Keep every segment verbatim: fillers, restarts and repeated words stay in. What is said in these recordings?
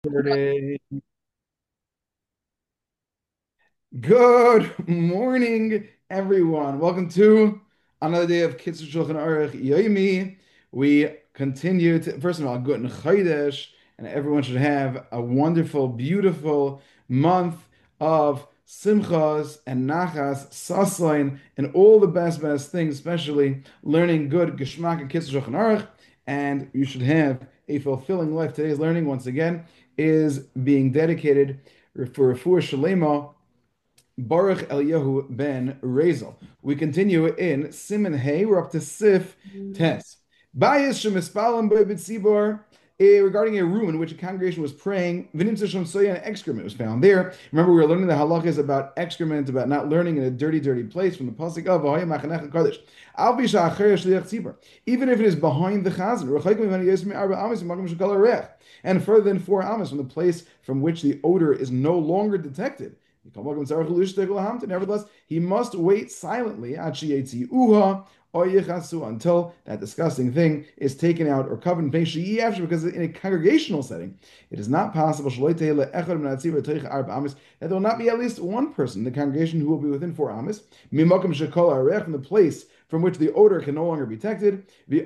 Saturday. Good morning, everyone. Welcome to another day of Kitzur Shulchan Aruch Yomi. We continue to, first of all, Guten Chodesh, and everyone should have a wonderful, beautiful month of Simchas and Nachas, Saslain, and all the best, best things, especially learning good Geschmack and Kitzur Shulchan Aruch. And you should have a fulfilling life. Today's learning, once again, is being dedicated for Refuah Shalema Baruch Eliyahu ben Rezel. We continue in Siman Hey. We're up to Sif Tes. Bayis shemispalim b'tzibor. Regarding a room in which a congregation was praying, Vinim Tzishon Soya, an excrement was found there. Remember, we were learning the halachas about excrement, about not learning in a dirty, dirty place from the pasuk of V'hoya Machanecha Kodesh. Al Bisha Acher Shliach Tzibor. Even if it is behind the chazan, and further than four amas from the place from which the odor is no longer detected. Nevertheless, he must wait silently until that disgusting thing is taken out or covered in pain. Because in a congregational setting, it is not possible that there will not be at least one person in the congregation who will be within four amas from the place from which the odor can no longer be detected. And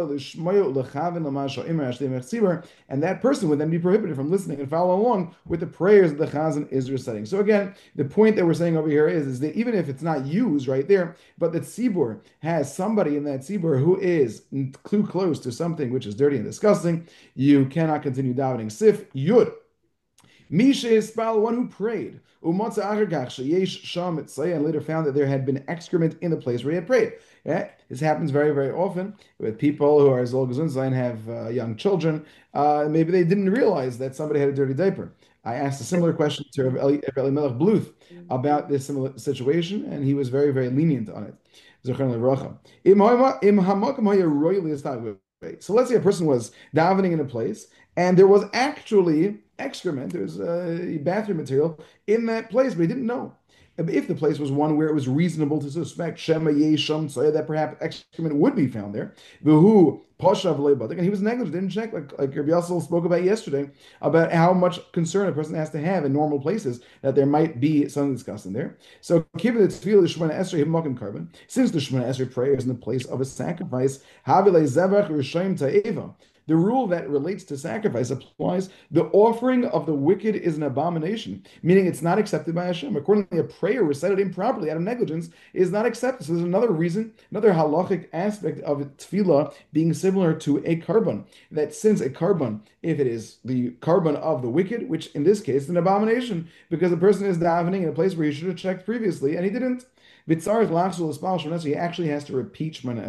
that person would then be prohibited from listening and following along with the prayers that the Chazan is reciting. So again, the point that we're saying over here is, is that even if it's not used right there, but the tzibur has somebody in that tzibur who is too close to something which is dirty and disgusting, you cannot continue davening. Sif Yud. Misha Ispal, one who prayed, Umatza Achar Yesh Sham Mitzlaya, and later found that there had been excrement in the place where he had prayed. Yeah, this happens very, very often with people who are Zol Gesundsein, have uh, young children. Uh, maybe they didn't realize that somebody had a dirty diaper. I asked a similar question to Rav Eli, Rav Elimelech Bluth about this similar situation, and he was very, very lenient on it. Zochan leVracha. Im hama- im hamakom haya royally established. So let's say a person was davening in a place, and there was actually excrement, there was uh, bathroom material in that place, but he didn't know. If the place was one where it was reasonable to suspect Shema Yesham so that perhaps excrement would be found there, V'hu Pashav Leibadik, and he was negligent, didn't check, like like Rabbi Yassel spoke about yesterday, about how much concern a person has to have in normal places that there might be something disgusting there. So, given the tefillah Shemona Esrei Himmakim Carbon, since the Shemona Esrei prayer is in the place of a sacrifice, Havile Zevach Rishayim Ta'eva. The rule that relates to sacrifice applies. The offering of the wicked is an abomination, meaning it's not accepted by Hashem. Accordingly, a prayer recited improperly out of negligence is not accepted. So there's another reason, another halachic aspect of tefillah being similar to a carbon. That since a carbon, if it is the carbon of the wicked, which in this case is an abomination, because the person is davening in a place where he should have checked previously and he didn't. He actually has to repeat Shemona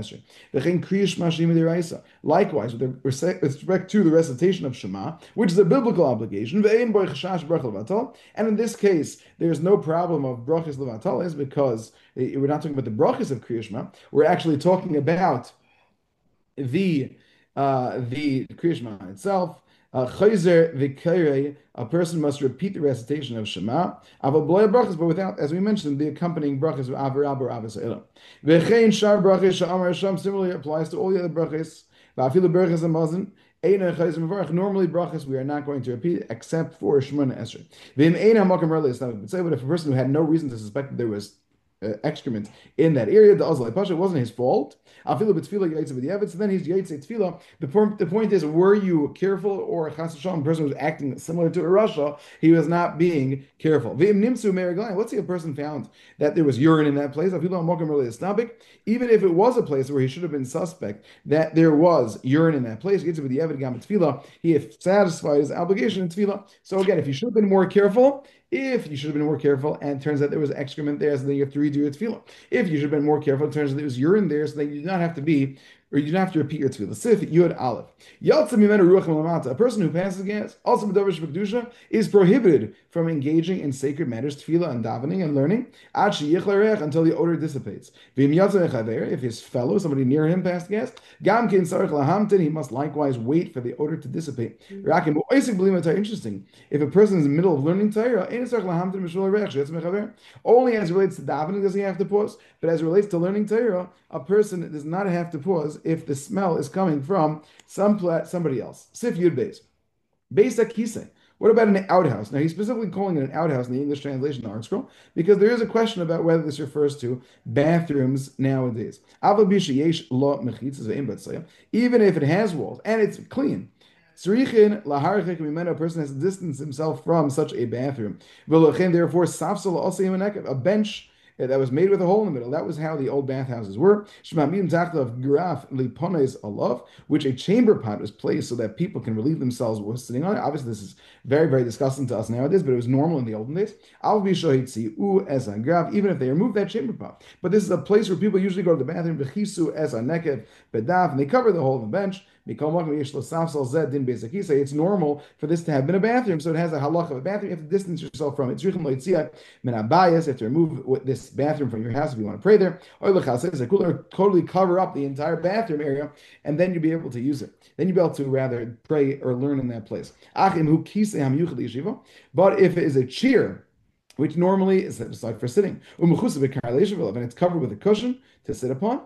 Esrei. Likewise, with respect to the recitation of Shema, which is a biblical obligation, and in this case, there's no problem of brachas levatal, is because we're not talking about the brachas of Kriya Shema. We're actually talking about the uh, the Kriya Shema itself. Uh, Chayzer v'kayrei, a person must repeat the recitation of Shema, aval b'loy brachas, but without, as we mentioned, the accompanying brachas of Avar Abba Avos Elam. V'chein shar brachas sha'amar Hashem similarly applies to all the other brachas. V'afilu brachas amazon. Normally, brachas we are not going to repeat except for Shemona Esrei. But if a person who had no reason to suspect that there was uh, excrement in that area, the Azalai Pasha, it wasn't his fault. So then he's Yaitse Tefillah. The point, the point is, were you careful, or Chas V'Shalom, a person was acting similar to a Rasha, he was not being careful. Let's say a person found that there was urine in that place. Even if it was a place where he should have been suspect that there was urine in that place, he has satisfied his obligation in Tefillah. So again, if you should have been more careful, if you should have been more careful, and it turns out there was excrement there, so then you have to redo your tefillah. If you should have been more careful, it turns out there was urine there, so then you do not have to be, or you don't have to repeat your tefillah. Sif Yud Aleph. Yaltzim Mimenu Ruach Melamata. A person who passes gas, also B'Davar Shebekdusha, is prohibited from engaging in sacred matters, tefillah and davening and learning, Ad Sheyich L'Reach, until the odor dissipates. V'im Yatzim Echaver, if his fellow, somebody near him, passed gas, Gam Kin Sarich Lahamtin, he must likewise wait for the odor to dissipate. Rakim Oisik B'Lim Torah. Interesting. If a person is in the middle of learning Torah, only as it relates to davening does he have to pause, but as it relates to learning Torah, a person does not have to pause if the smell is coming from some pla- somebody else. Sif Yud Beis. Beis Akise. What about an outhouse? Now, he's specifically calling it an outhouse in the English translation of the ArtScroll because there is a question about whether this refers to bathrooms nowadays. Even if it has walls and it's clean, Tzrichin laharchik mimeno, a person has to distance himself from such a bathroom. V'lochen, therefore, safsal also a bench that was made with a hole in the middle. That was how the old bathhouses were. Shmamim tachlav graf lipones alav, which a chamber pot was placed so that people can relieve themselves while sitting on it. Obviously, this is very, very disgusting to us nowadays, but it was normal in the olden days. Al bishohitzi u as a graf, even if they removed that chamber pot. But this is a place where people usually go to the bathroom. V'chisu as a nekev bedaf, and they cover the hole in the bench. It's normal for this to have been a bathroom, so it has a halach of a bathroom. You have to distance yourself from it. You have to remove this bathroom from your house if you want to pray there. Or totally cover up the entire bathroom area, and then you'll be able to use it. Then you'll be able to rather pray or learn in that place. But if it is a chair, which normally is set aside for sitting, and it's covered with a cushion to sit upon.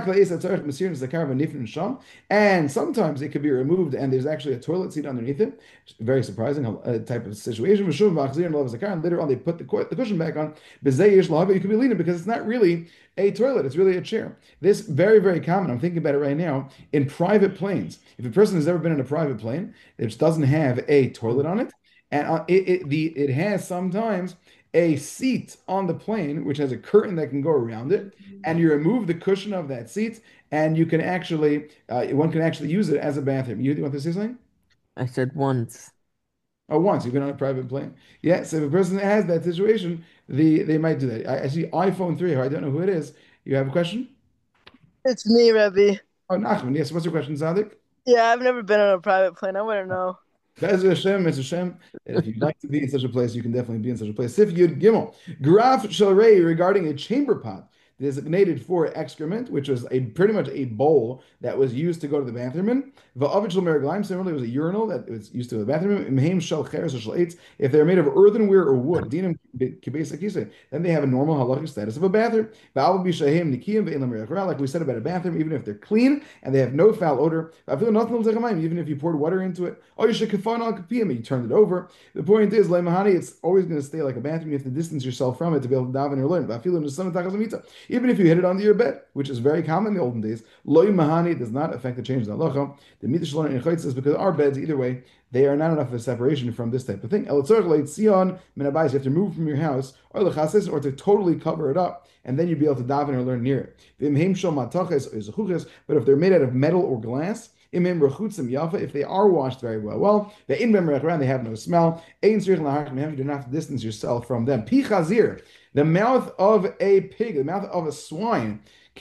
And sometimes it could be removed and there's actually a toilet seat underneath it. Very surprising uh, type of situation. And later on they put the, the cushion back on. You could be leaning because it's not really a toilet, it's really a chair. This very, very common, I'm thinking about it right now, in private planes. If a person has ever been in a private plane, it doesn't have a toilet on it, and uh, it, it, the, it has sometimes a seat on the plane, which has a curtain that can go around it, and you remove the cushion of that seat, and you can actually, uh, one can actually use it as a bathroom. You, you want to say something? I said once. Oh, once you've been on a private plane. Yeah, so if a person has that situation, the they might do that. I, I see iPhone three. I don't know who it is. You have a question? It's me, Rebbe. Oh, Nachman. Yes. What's your question, Sadik? Yeah, I've never been on a private plane. I wouldn't know. Be'ez Hashem, Be'ez Hashem. And if you'd like to be in such a place, you can definitely be in such a place. Sif Yud Gimel. Graf Shalrei regarding a chamber pot designated for excrement, which was a pretty much a bowl that was used to go to the bathroom in. Va'avichel meraglaim, similarly, it was a urinal that was used to the bathroom. Imheim shel cheres or shel eitz. If they're made of earthenware or wood, dinam kibesa kisa, then they have a normal halachic status of a bathroom. Va'al b'shahem nikiyim ve'elam merachra, like we said about a bathroom, even if they're clean and they have no foul odor. Even if you poured water into it, oh, you should kafan al kapiyim, you turned it over. The point is, leimahani, it's always going to stay like a bathroom. You have to distance yourself from it to be able to daven or learn. Even if you hit it onto your bed, which is very common in the olden days, loy mahani does not affect the change in the halacha. The mitzvah in chaytz is because our beds, either way, they are not enough of a separation from this type of thing. El tzorich leitzion min habayis, you have to move from your house, or lechasis, or to totally cover it up, and then you'd be able to daven or learn near it. V'imheim shel mataches is chuches, but if they're made out of metal or glass, if they are washed very well, well, they in they have no smell. You do not have to distance yourself from them. Pichazir, the mouth of a pig, the mouth of a swine.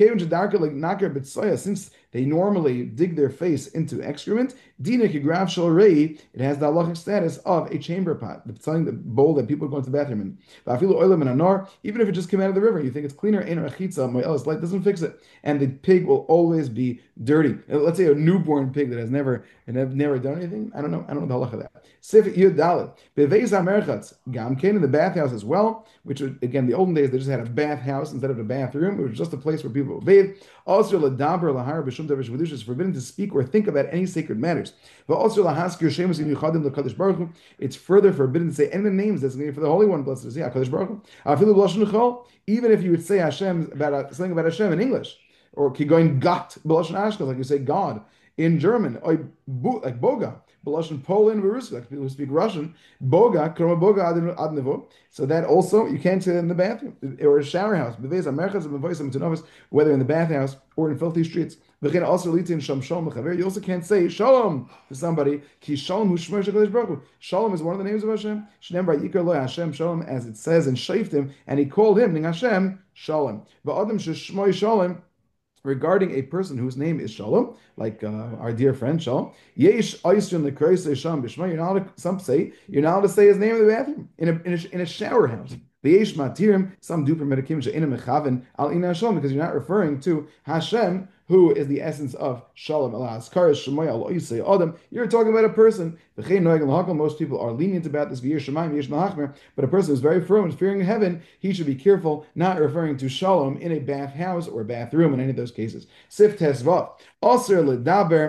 Since they normally dig their face into excrement, it has the halachic status of a chamber pot, the bowl that people go into the bathroom in. Even if it just came out of the river, you think it's cleaner, light doesn't fix it, and the pig will always be dirty. Let's say a newborn pig that has never and have never done anything. I don't know. I don't know the halacha of that. Sif Yud Dalet beveis hamerchatz gamken, in the bathhouse as well, which was, again, the olden days they just had a bathhouse instead of a bathroom. It was just a place where people would bathe. Also, ladaber lahar b'shum davar shvudush, is forbidden to speak or think about any sacred matters. But also lahaskir shemus yuchadim l'kadosh baruch hu, it's further forbidden to say any names designated for the Holy One, blessed is He, HaKadosh Baruch Hu. Afilu b'lashon chol, even if you would say Hashem about something about Hashem in English, or kigoin got b'lashon Ashkenaz, like you say God in German, or like boga. B'lashon Poland, like people who speak Russian, boga, kroma boga ad nevo. So that also you can't say that in the bathroom or a shower house. Whether in the bathhouse or in filthy streets. You also can't say shalom to somebody. Shalom is one of the names of Hashem. Shalom, as it says in Shaftim, and he called him Hashem Shalom. Regarding a person whose name is Shalom, like uh, our dear friend Shalom, Yesh Oisrin Lekreise Sham Bishma, you're not allowed to, some say you're not allowed to say his name in the bathroom, in a, in a, in a shower house. Yesh Matirim, some do permit a kim she'ina mechaven al ina Shalom, because you're not referring to Hashem, who is the essence of Shalom. You're talking about a person. Most people are lenient about this, but a person who's very firm and fearing heaven, he should be careful, not referring to Shalom in a bathhouse or bathroom in any of those cases. Sif Tesvav. Also, ledaber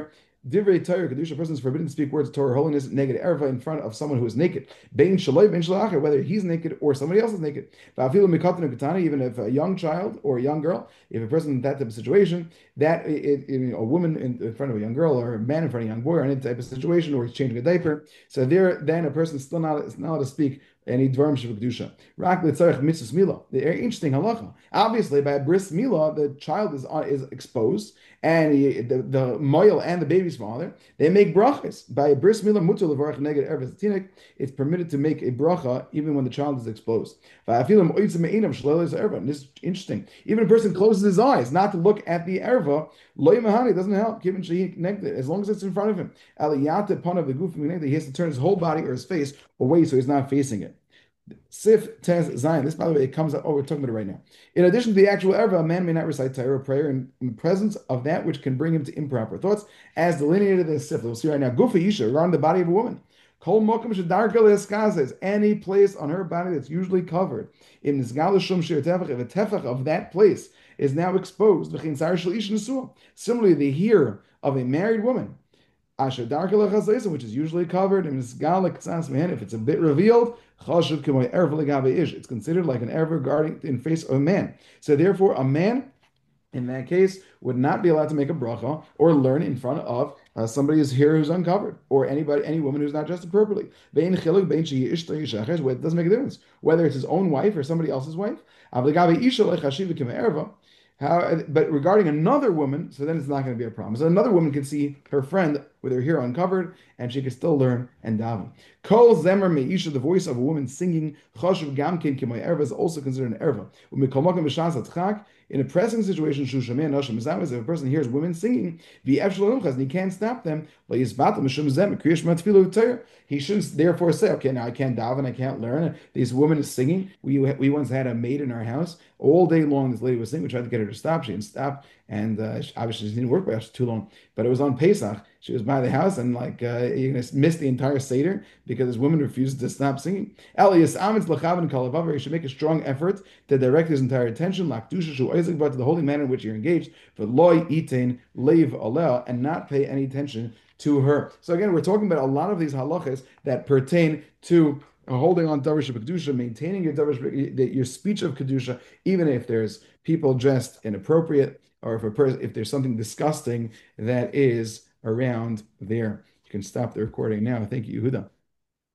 Divrei Torah kedusha, a person is forbidden to speak words of Torah holiness negative erva in front of someone who is naked. Bein shaloi, bein shalacher, whether he's naked or somebody else is naked. Va'afilu mikatan katana, even if a young child or a young girl, if a person in that type of situation, that it, it, a woman in, in front of a young girl or a man in front of a young boy or any type of situation, or he's changing a diaper, so there then a person is still not is not allowed to speak any dvarim shel kedusha. Rak letzarich mitzvus mila. The interesting halacha. Obviously, by a bris mila, the child is uh, is exposed, and he, the the moil and the baby's father they make brachas. By a bris mila mutar levarach neged erves tinik, it's permitted to make a bracha even when the child is exposed. And this is interesting. Even a person closes his eyes not to look at the erva, loy mahani doesn't help. Given shehi connected, as long as it's in front of him, aliyata pan of the goof he has to turn his whole body or his face away so he's not facing it. Sif Tez Zion. This, by the way, it comes up. Oh, we're talking about it right now. In addition to the actual erva, a man may not recite Torah prayer in, in the presence of that which can bring him to improper thoughts, as delineated in the Sif. We'll see right now. Gufa Isha, around the body of a woman. Kol mokum shedarka le'eskazes, any place on her body that's usually covered. In nisgal shum shir tefach, if a tefach of that place is now exposed, v'chin sar shel ish nesua. Similarly, the hair of a married woman, asher darka le'chazesa, which is usually covered, in nisgal le'ktsas mehen, if it's a bit revealed, chashuv k'moy erv le'gabe ish. It's considered like an erv regarding in face of a man. So therefore, a man in that case would not be allowed to make a bracha or learn in front of uh, somebody who's here who's uncovered, or anybody, any woman who's not dressed appropriately. It doesn't make a difference whether it's his own wife or somebody else's wife. How, but regarding another woman, so then it's not going to be a problem. So another woman can see her friend with her hair uncovered, and she can still learn and daven. Kol zemer meisha, the voice of a woman singing, chashuv gamkin k'may erva, is also considered an erva. In a pressing situation, if a person hears women singing, and he can't stop them, he shouldn't therefore say, okay, now I can't daven, I can't learn. This woman is singing. We, we once had a maid in our house. All day long, this lady was singing. We tried to get her to stop. She didn't stop. And uh, she, obviously she didn't work by us too long. But it was on Pesach. She was by the house, and like uh, you missed the entire Seder because this woman refused to stop singing. Elias Amitz Lachavan Kalavavar, he should make a strong effort to direct his entire attention, Lakdusha Shu Isaac, to the holy manner in which you're engaged, for loy itain leiv aleh, and not pay any attention to her. So again, we're talking about a lot of these halachas that pertain to holding on Darash of Kedusha, maintaining your Darash, your speech of Kedusha, even if there's people dressed inappropriate, or if a person, if there's something disgusting that is around there. You can stop the recording now. Thank you, Yehuda.